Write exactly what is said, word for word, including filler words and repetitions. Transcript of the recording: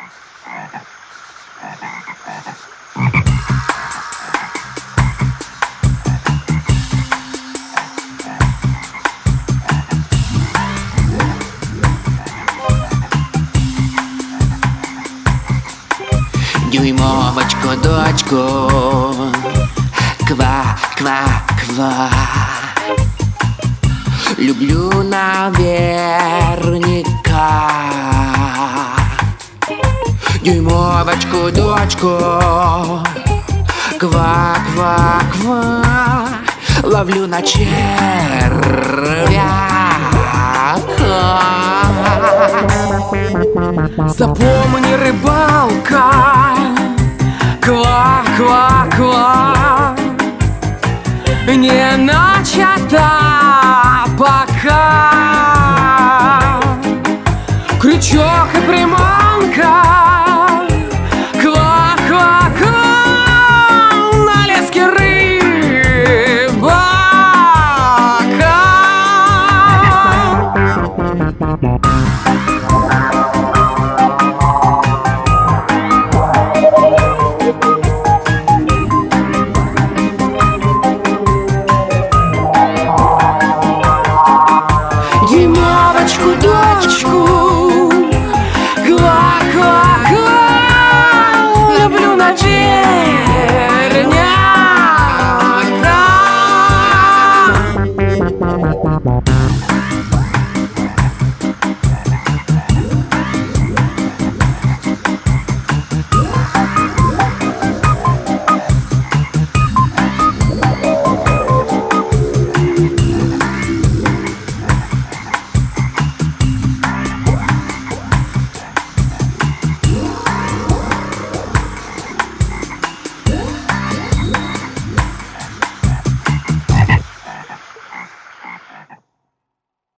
Дюймовочку, дочку, ква, ква, ква. Люблю наверняка. Дюймовочку, дочку, ква, ква, ква. Ловлю на червяка. Запомни, рыбалка, ква, ква, ква, не начата пока. Крючок и приманка